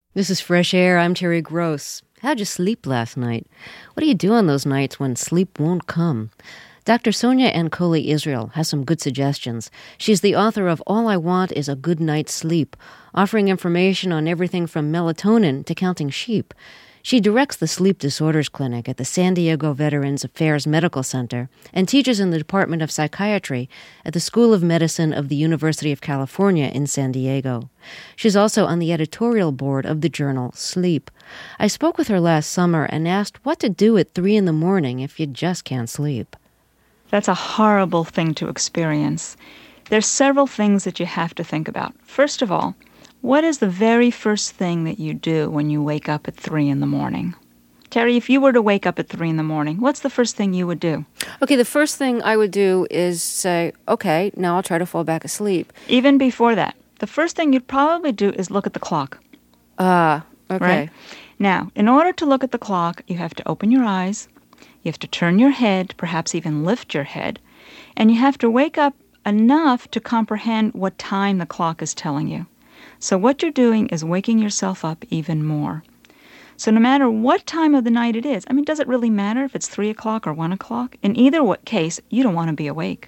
This is Fresh Air. I'm Terry Gross. How'd you sleep last night? What do you do on those nights when sleep won't come? Dr. Sonia Ancoli Israel has some good suggestions. She's the author of All I Want is a Good Night's Sleep, offering information on everything from melatonin to counting sheep. She directs the Sleep Disorders Clinic at the San Diego Veterans Affairs Medical Center and teaches in the Department of Psychiatry at the School of Medicine of the University of California in San Diego. She's also on the editorial board of the journal Sleep. I spoke with her last summer and asked what to do at 3 in the morning if you just can't sleep. That's a horrible thing to experience. There's several things that you have to think about. First of all, what is the very first thing that you do when you wake up at 3 in the morning? Terry, if you were to wake up at 3 in the morning, what's the first thing you would do? Okay, the first thing I would do is say, okay, now I'll try to fall back asleep. Even before that, the first thing you'd probably do is look at the clock. Okay. Right? Now, in order to look at the clock, you have to open your eyes, you have to turn your head, perhaps even lift your head, and you have to wake up enough to comprehend what time the clock is telling you. So what you're doing is waking yourself up even more. So no matter what time of the night it is, does it really matter if it's 3 o'clock or 1 o'clock? In either case, you don't want to be awake.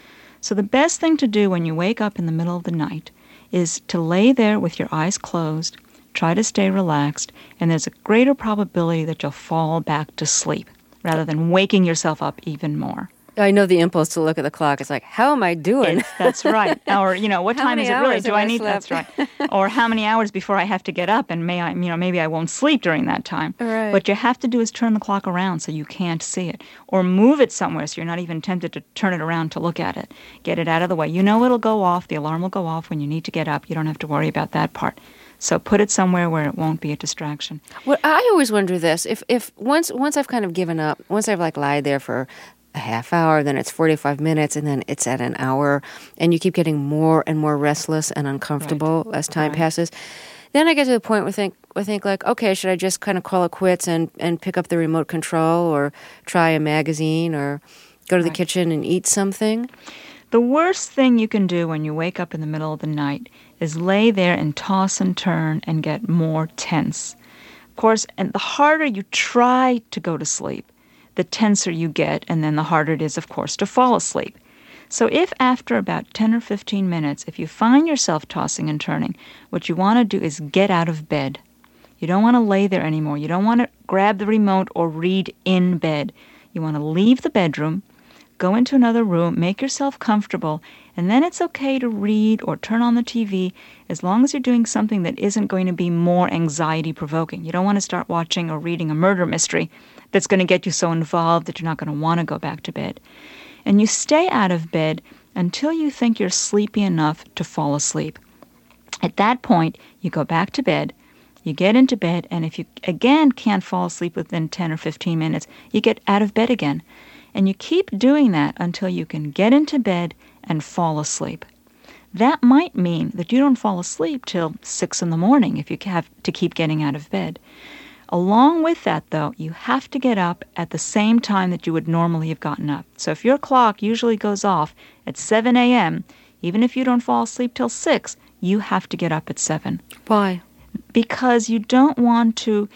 So the best thing to do when you wake up in the middle of the night is to lay there with your eyes closed, try to stay relaxed, and there's a greater probability that you'll fall back to sleep rather than waking yourself up even more. I know the impulse to look at the clock. It's like, how am I doing? That's right. Or, what time is it really? Do I need? Slept? That's right. Or how many hours before I have to get up, and maybe I won't sleep during that time. Right. What you have to do is turn the clock around so you can't see it, or move it somewhere so you're not even tempted to turn it around to look at it. Get it out of the way. It'll go off. The alarm will go off when you need to get up. You don't have to worry about that part. So put it somewhere where it won't be a distraction. Well, I always wonder this: if once I've kind of given up, once I've lied there for a half hour, then it's 45 minutes, and then it's at an hour, and you keep getting more and more restless and uncomfortable as time passes. Then I get to the point where I think like, okay, should I just kind of call it quits and pick up the remote control or try a magazine or go to the kitchen and eat something? The worst thing you can do when you wake up in the middle of the night is lay there and toss and turn and get more tense. Of course, and the harder you try to go to sleep, the tenser you get, and then the harder it is, of course, to fall asleep. So if after about 10 or 15 minutes, if you find yourself tossing and turning, what you want to do is get out of bed. You don't want to lay there anymore. You don't want to grab the remote or read in bed. You want to leave the bedroom, go into another room, make yourself comfortable, and then it's okay to read or turn on the TV as long as you're doing something that isn't going to be more anxiety-provoking. You don't want to start watching or reading a murder mystery that's going to get you so involved that you're not going to want to go back to bed. And you stay out of bed until you think you're sleepy enough to fall asleep. At that point, you go back to bed, you get into bed, and if you again can't fall asleep within 10 or 15 minutes, you get out of bed again. And you keep doing that until you can get into bed and fall asleep. That might mean that you don't fall asleep till 6 in the morning if you have to keep getting out of bed. Along with that, though, you have to get up at the same time that you would normally have gotten up. So if your clock usually goes off at 7 a.m., even if you don't fall asleep till 6, you have to get up at 7. Why? Because you don't want to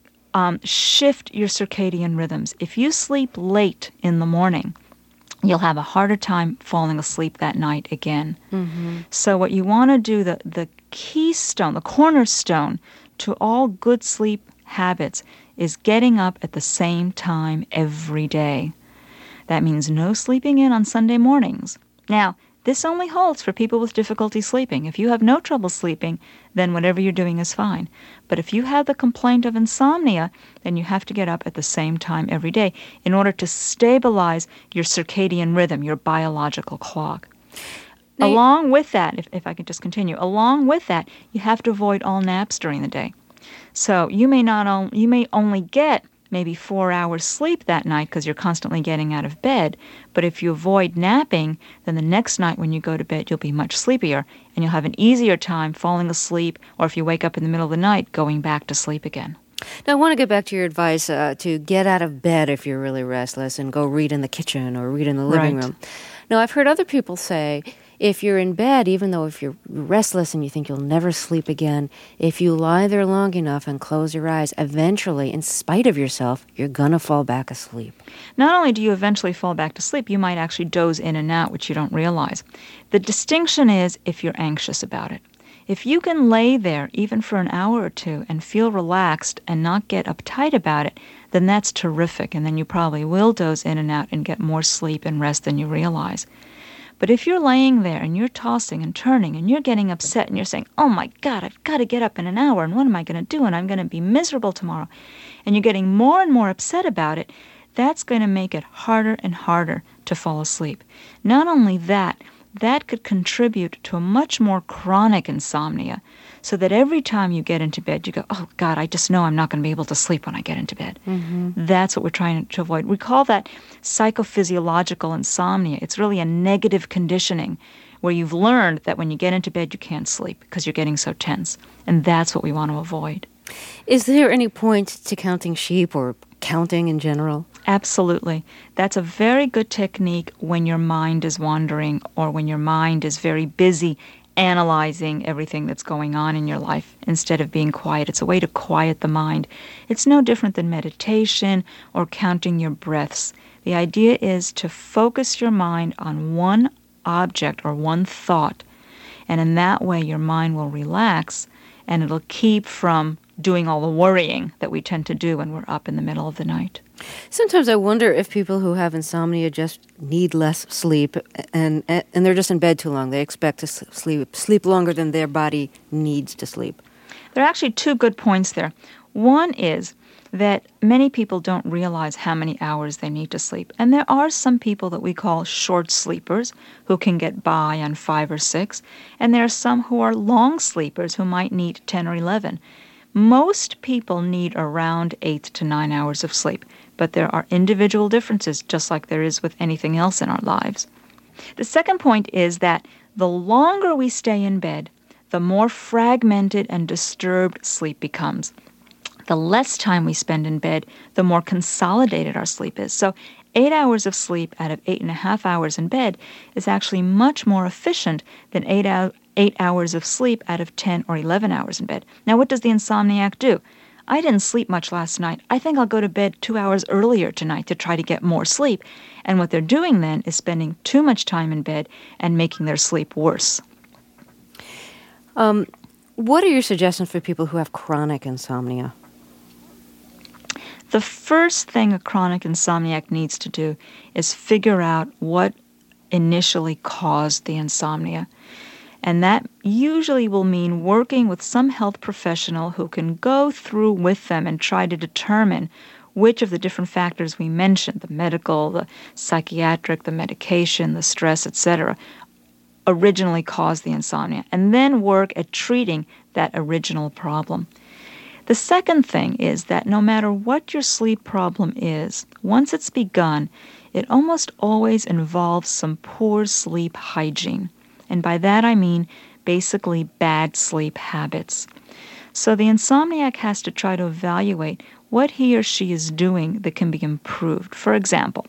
shift your circadian rhythms. If you sleep late in the morning, you'll have a harder time falling asleep that night again. Mm-hmm. So what you want to do, the keystone, the cornerstone to all good sleep habits is getting up at the same time every day. That means no sleeping in on Sunday mornings. Now, this only holds for people with difficulty sleeping. If you have no trouble sleeping, then whatever you're doing is fine. But if you have the complaint of insomnia, then you have to get up at the same time every day in order to stabilize your circadian rhythm, your biological clock. Along with that, if I could just continue, along with that, you have to avoid all naps during the day. So you may only get maybe 4 hours sleep that night because you're constantly getting out of bed. But if you avoid napping, then the next night when you go to bed, you'll be much sleepier and you'll have an easier time falling asleep, or if you wake up in the middle of the night, going back to sleep again. Now, I want to get back to your advice to get out of bed if you're really restless and go read in the kitchen or read in the living room. Now, I've heard other people say, if you're in bed, even though if you're restless and you think you'll never sleep again, if you lie there long enough and close your eyes, eventually, in spite of yourself, you're going to fall back asleep. Not only do you eventually fall back to sleep, you might actually doze in and out, which you don't realize. The distinction is if you're anxious about it. If you can lay there even for an hour or two and feel relaxed and not get uptight about it, then that's terrific, and then you probably will doze in and out and get more sleep and rest than you realize. But if you're laying there and you're tossing and turning and you're getting upset and you're saying, oh my God, I've got to get up in an hour and what am I going to do and I'm going to be miserable tomorrow, and you're getting more and more upset about it, that's going to make it harder and harder to fall asleep. Not only that, that could contribute to a much more chronic insomnia, so that every time you get into bed, you go, oh, God, I just know I'm not going to be able to sleep when I get into bed. Mm-hmm. That's what we're trying to avoid. We call that psychophysiological insomnia. It's really a negative conditioning where you've learned that when you get into bed, you can't sleep because you're getting so tense. And that's what we want to avoid. Is there any point to counting sheep or counting in general? Absolutely. That's a very good technique when your mind is wandering or when your mind is very busy analyzing everything that's going on in your life instead of being quiet. It's a way to quiet the mind. It's no different than meditation or counting your breaths. The idea is to focus your mind on one object or one thought, and in that way your mind will relax and it'll keep from doing all the worrying that we tend to do when we're up in the middle of the night. Sometimes I wonder if people who have insomnia just need less sleep and they're just in bed too long. They expect to sleep longer than their body needs to sleep. There are actually two good points there. One is that many people don't realize how many hours they need to sleep. And there are some people that we call short sleepers who can get by on 5 or 6. And there are some who are long sleepers who might need 10 or 11. Most people need around 8 to 9 hours of sleep, but there are individual differences, just like there is with anything else in our lives. The second point is that the longer we stay in bed, the more fragmented and disturbed sleep becomes. The less time we spend in bed, the more consolidated our sleep is. So 8 hours of sleep out of 8.5 hours in bed is actually much more efficient than 8 hours of sleep out of 10 or 11 hours in bed. Now, what does the insomniac do? I didn't sleep much last night. I think I'll go to bed 2 hours earlier tonight to try to get more sleep. And what they're doing then is spending too much time in bed and making their sleep worse. What are your suggestions for people who have chronic insomnia? The first thing a chronic insomniac needs to do is figure out what initially caused the insomnia. And that usually will mean working with some health professional who can go through with them and try to determine which of the different factors we mentioned, the medical, the psychiatric, the medication, the stress, etc., originally caused the insomnia, and then work at treating that original problem. The second thing is that no matter what your sleep problem is, once it's begun, it almost always involves some poor sleep hygiene. And by that I mean basically bad sleep habits. So the insomniac has to try to evaluate what he or she is doing that can be improved. For example,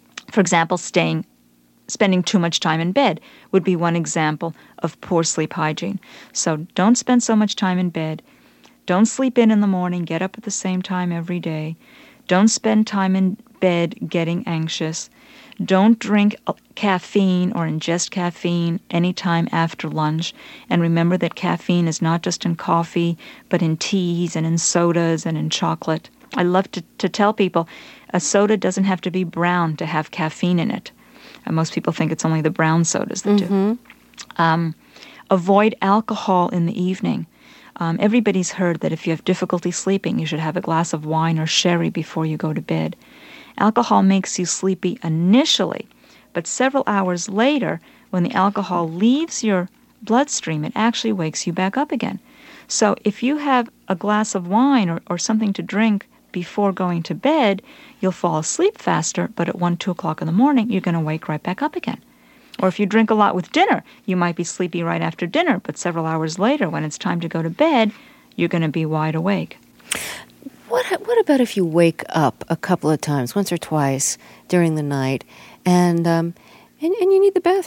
spending too much time in bed would be one example of poor sleep hygiene. So don't spend so much time in bed. Don't sleep in the morning. Get up at the same time every day. Don't spend time in bed getting anxious. Don't drink caffeine or ingest caffeine anytime after lunch. And remember that caffeine is not just in coffee, but in teas and in sodas and in chocolate. I love to tell people a soda doesn't have to be brown to have caffeine in it. And most people think it's only the brown sodas that do. Avoid alcohol in the evening. Everybody's heard that if you have difficulty sleeping, you should have a glass of wine or sherry before you go to bed. Alcohol makes you sleepy initially, but several hours later, when the alcohol leaves your bloodstream, it actually wakes you back up again. So if you have a glass of wine or something to drink before going to bed, you'll fall asleep faster, but at 1, 2 o'clock in the morning, you're going to wake right back up again. Or if you drink a lot with dinner, you might be sleepy right after dinner, but several hours later, when it's time to go to bed, you're going to be wide awake. What about if you wake up a couple of times, once or twice during the night, and you need the bathroom?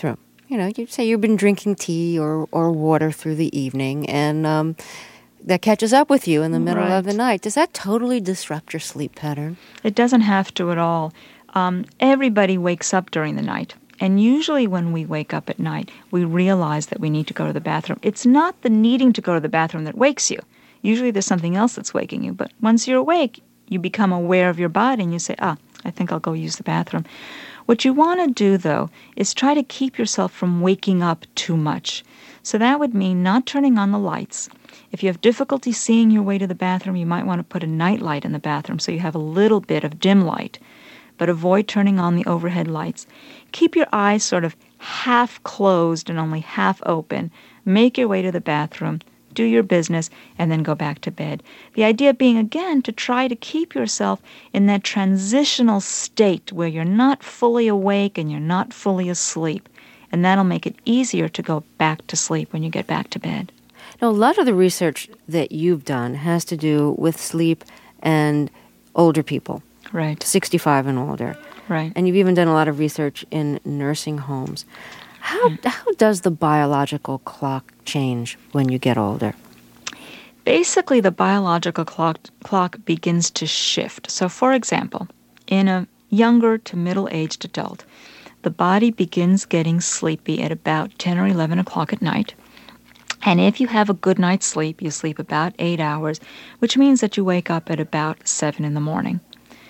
you say you've been drinking tea or water through the evening, and that catches up with you in the middle of the night. Does that totally disrupt your sleep pattern? It doesn't have to at all. Everybody wakes up during the night. And usually when we wake up at night, we realize that we need to go to the bathroom. It's not the needing to go to the bathroom that wakes you. Usually there's something else that's waking you. But once you're awake, you become aware of your body and you say, I think I'll go use the bathroom. What you want to do, though, is try to keep yourself from waking up too much. So that would mean not turning on the lights. If you have difficulty seeing your way to the bathroom, you might want to put a night light in the bathroom so you have a little bit of dim light. But avoid turning on the overhead lights. Keep your eyes sort of half closed and only half open. Make your way to the bathroom, do your business, and then go back to bed. The idea being, again, to try to keep yourself in that transitional state where you're not fully awake and you're not fully asleep. And that'll make it easier to go back to sleep when you get back to bed. Now, a lot of the research that you've done has to do with sleep and older people. Right. 65 and older. Right. And you've even done a lot of research in nursing homes. How does the biological clock change when you get older? Basically, the biological clock begins to shift. So, for example, in a younger to middle-aged adult, the body begins getting sleepy at about 10 or 11 o'clock at night. And if you have a good night's sleep, you sleep about 8 hours, which means that you wake up at about 7 in the morning.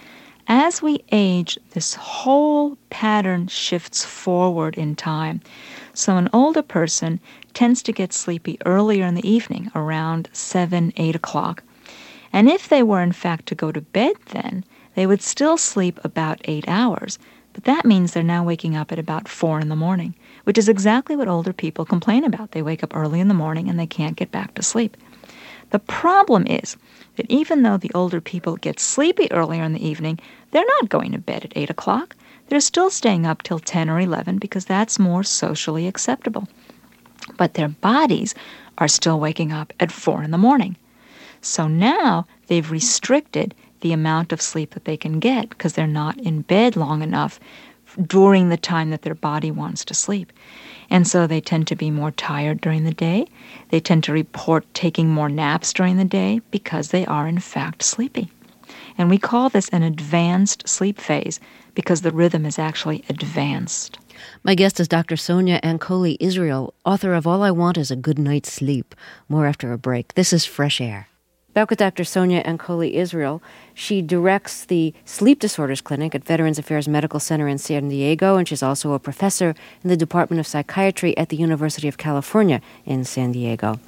As we age, this whole pattern shifts forward in time. So an older person tends to get sleepy earlier in the evening, around 7, 8 o'clock. And if they were in fact to go to bed then, they would still sleep about 8 hours. But that means they're now waking up at about 4 in the morning, which is exactly what older people complain about. They wake up early in the morning and they can't get back to sleep. The problem is that even though the older people get sleepy earlier in the evening, they're not going to bed at 8 o'clock. They're still staying up till 10 or 11 because that's more socially acceptable. But their bodies are still waking up at 4 in the morning. So now they've restricted the amount of sleep that they can get because they're not in bed long enough during the time that their body wants to sleep. And so they tend to be more tired during the day. They tend to report taking more naps during the day because they are in fact sleepy. And we call this an advanced sleep phase because the rhythm is actually advanced. My guest is Dr. Sonia Ancoli Israel, author of All I Want Is a Good Night's Sleep. More after a break. This is Fresh Air. Back with Dr. Sonia Ancoli Israel. She directs the Sleep Disorders Clinic at Veterans Affairs Medical Center in San Diego, and she's also a professor in the Department of Psychiatry at the University of California in San Diego.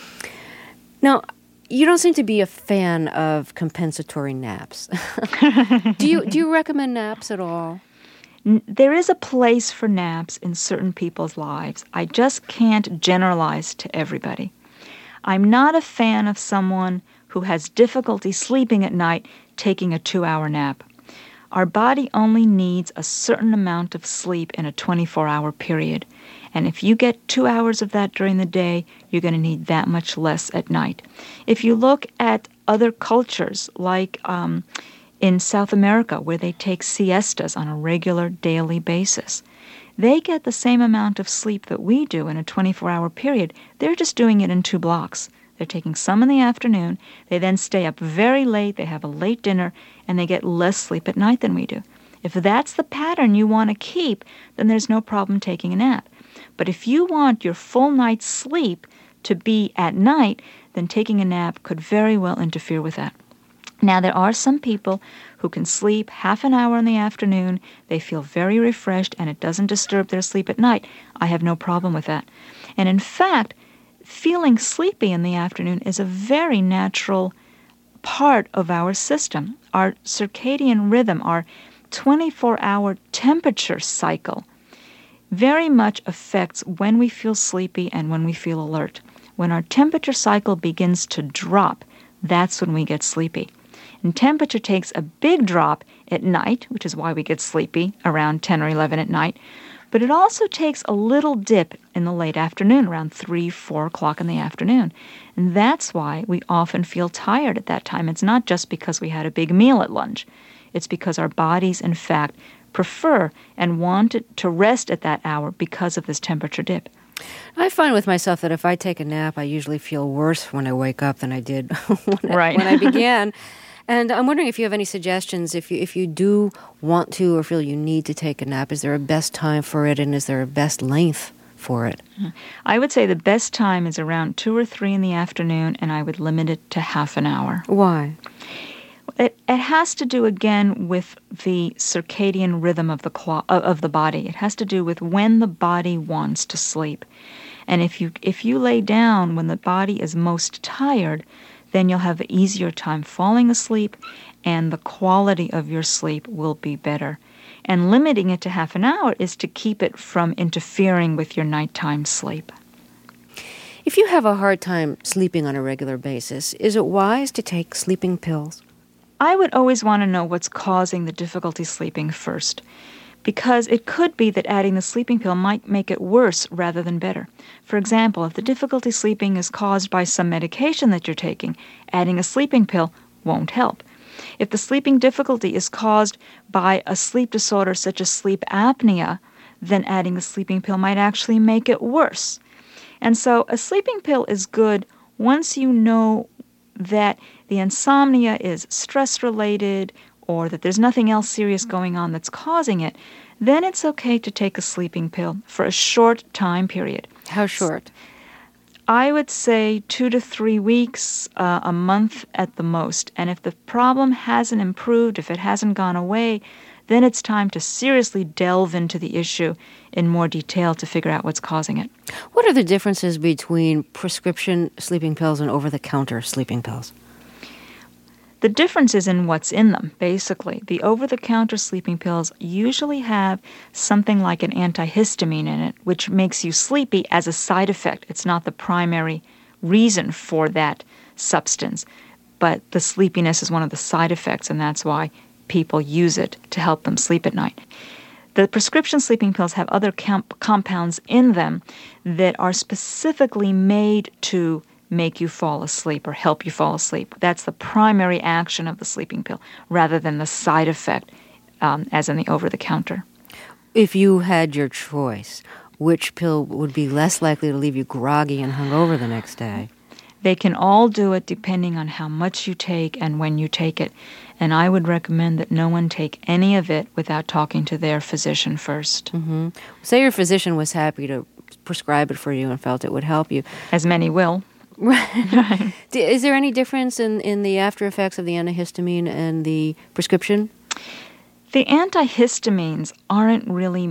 Now, you don't seem to be a fan of compensatory naps. Do you recommend naps at all? There is a place for naps in certain people's lives. I just can't generalize to everybody. I'm not a fan of someone who has difficulty sleeping at night taking a 2-hour nap. Our body only needs a certain amount of sleep in a 24-hour period. And if you get 2 hours of that during the day, you're going to need that much less at night. If you look at other cultures, like in South America, where they take siestas on a regular daily basis, they get the same amount of sleep that we do in a 24-hour period. They're just doing it in 2 blocks. They're taking some in the afternoon. They then stay up very late. They have a late dinner, and they get less sleep at night than we do. If that's the pattern you want to keep, then there's no problem taking a nap. But if you want your full night's sleep to be at night, then taking a nap could very well interfere with that. Now, there are some people who can sleep half an hour in the afternoon. They feel very refreshed, and it doesn't disturb their sleep at night. I have no problem with that. And in fact, feeling sleepy in the afternoon is a very natural part of our system. Our circadian rhythm, our 24-hour temperature cycle, very much affects when we feel sleepy and when we feel alert. When our temperature cycle begins to drop, that's when we get sleepy. And temperature takes a big drop at night, which is why we get sleepy around 10 or 11 at night. But it also takes a little dip in the late afternoon, around 3, 4 o'clock in the afternoon. And that's why we often feel tired at that time. It's not just because we had a big meal at lunch. It's because our bodies, in fact, prefer and want to rest at that hour because of this temperature dip. I find with myself that if I take a nap, I usually feel worse when I wake up than I did Right. when I began. And I'm wondering if you have any suggestions, if you do want to or feel you need to take a nap, is there a best time for it, and is there a best length for it? I would say the best time is around 2 or 3 in the afternoon, and I would limit it to half an hour. Why? It has to do, again, with the circadian rhythm of the body. It has to do with when the body wants to sleep. And if you lay down when the body is most tired, then you'll have an easier time falling asleep, and the quality of your sleep will be better. And limiting it to half an hour is to keep it from interfering with your nighttime sleep. If you have a hard time sleeping on a regular basis, is it wise to take sleeping pills? I would always want to know what's causing the difficulty sleeping first, because it could be that adding the sleeping pill might make it worse rather than better. For example, if the difficulty sleeping is caused by some medication that you're taking, adding a sleeping pill won't help. If the sleeping difficulty is caused by a sleep disorder such as sleep apnea, then adding the sleeping pill might actually make it worse. And so a sleeping pill is good once you know that the insomnia is stress-related or that there's nothing else serious going on that's causing it. Then it's okay to take a sleeping pill for a short time period. How short? I would say 2 to 3 weeks, a month at the most. And if the problem hasn't improved, if it hasn't gone away, then it's time to seriously delve into the issue in more detail to figure out what's causing it. What are the differences between prescription sleeping pills and over-the-counter sleeping pills? The difference is in what's in them, basically. The over-the-counter sleeping pills usually have something like an antihistamine in it, which makes you sleepy as a side effect. It's not the primary reason for that substance, but the sleepiness is one of the side effects, and that's why people use it to help them sleep at night. The prescription sleeping pills have other compounds in them that are specifically made to make you fall asleep or help you fall asleep. That's the primary action of the sleeping pill, rather than the side effect as in the over-the-counter. If you had your choice, which pill would be less likely to leave you groggy and hungover the next day? They can all do it depending on how much you take and when you take it. And I would recommend that no one take any of it without talking to their physician first. Mm-hmm. Say your physician was happy to prescribe it for you and felt it would help you. As many will. Right. Is there any difference in the after effects of the antihistamine and the prescription? The antihistamines aren't really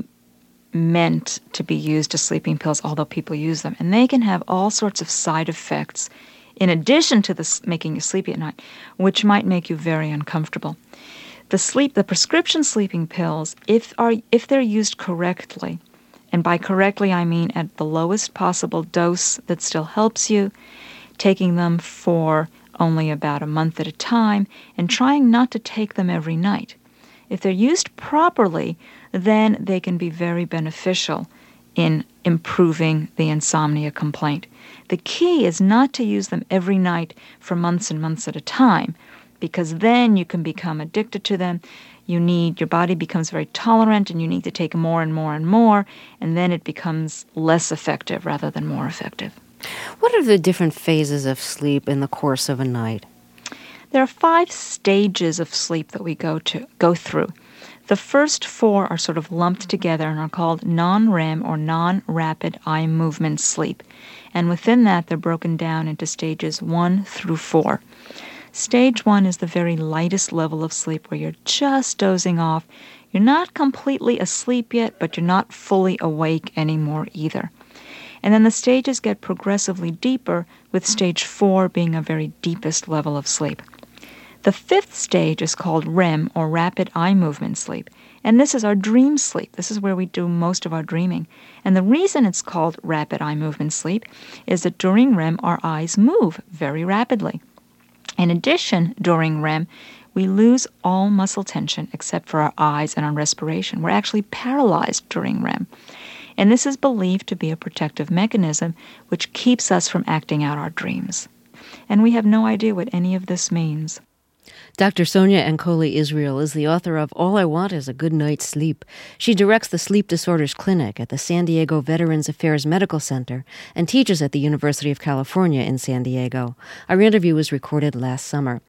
meant to be used as sleeping pills, although people use them. And they can have all sorts of side effects in addition to making you sleepy at night, which might make you very uncomfortable. The prescription sleeping pills, if they're used correctly, and by correctly I mean at the lowest possible dose that still helps you, taking them for only about a month at a time, and trying not to take them every night. If they're used properly, then they can be very beneficial in improving the insomnia complaint. The key is not to use them every night for months and months at a time, because then you can become addicted to them. Your body becomes very tolerant, and you need to take more and more and more, and then it becomes less effective rather than more effective. What are the different phases of sleep in the course of a night? There are 5 stages of sleep that we go through. The first 4 are sort of lumped together and are called non-REM or non-rapid eye movement sleep. And within that, they're broken down into stages 1 through 4. Stage 1 is the very lightest level of sleep where you're just dozing off. You're not completely asleep yet, but you're not fully awake anymore either. And then the stages get progressively deeper, with stage 4 being a very deepest level of sleep. The 5th stage is called REM, or rapid eye movement sleep. And this is our dream sleep. This is where we do most of our dreaming. And the reason it's called rapid eye movement sleep is that during REM, our eyes move very rapidly. In addition, during REM, we lose all muscle tension except for our eyes and our respiration. We're actually paralyzed during REM. And this is believed to be a protective mechanism which keeps us from acting out our dreams. And we have no idea what any of this means. Dr. Sonia Ankoli Israel is the author of All I Want Is a Good Night's Sleep. She directs the Sleep Disorders Clinic at the San Diego Veterans Affairs Medical Center and teaches at the University of California in San Diego. Our interview was recorded last summer.